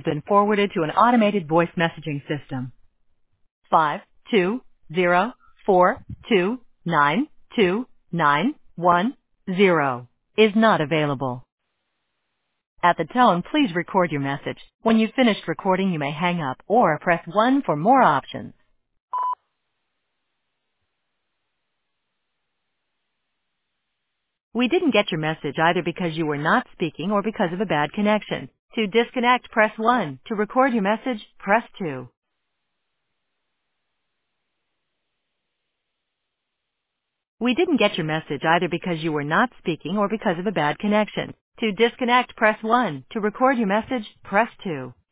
been forwarded to an automated voice messaging system. 52042929110 is not available. At the tone, please record your message. When you've finished recording, you may hang up or press 1 for more options. We didn't get your message either because you were not speaking or because of a bad connection. To disconnect, press 1. To record your message, press 2. We didn't get your message either because you were not speaking or because of a bad connection. To disconnect, press 1. To record your message, press 2.